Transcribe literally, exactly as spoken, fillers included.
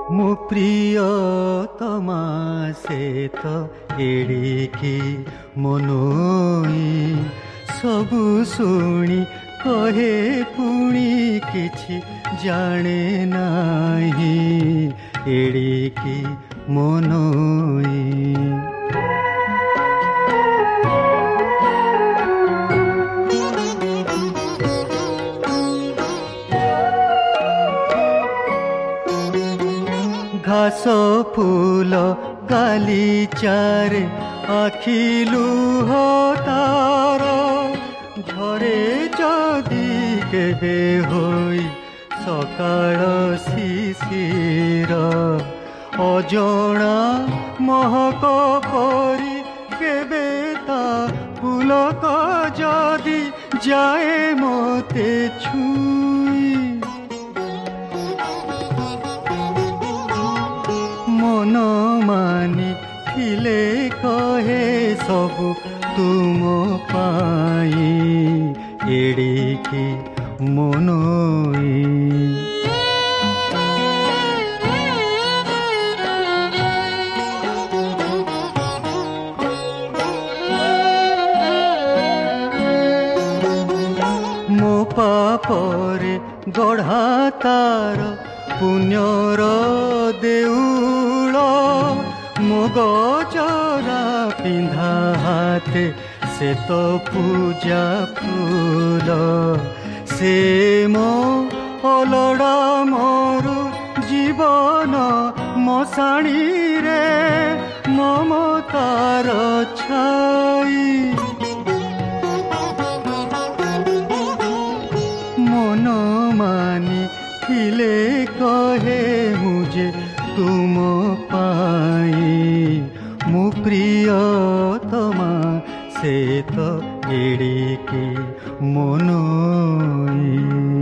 मो प्रियतमा से तो एड़िकी मनोई सबु शुणी कहे पुणी किछि जाने नाही एड़िकी मनोई घास फूल गालीचारे आखि लुह तार झरे जदि केबे होई सकाळ शिशिर अजणा महक परी केबे ता पुलक जदि जाए मते छुई मन मानी थिले कहे सबु तुम पाई एड़िकी मनोई मो पापरे गढ़ा तार पुण्यर देउल मो गजरा पिंधा हाथे से तो पूजा फूल से मो अलड़ा मोरु जीवन मशाणी रे ममतार छाई मन मानी थिले कहे मुझे तुम पाई मो प्रियतमा से तो एड़िकी मनोई।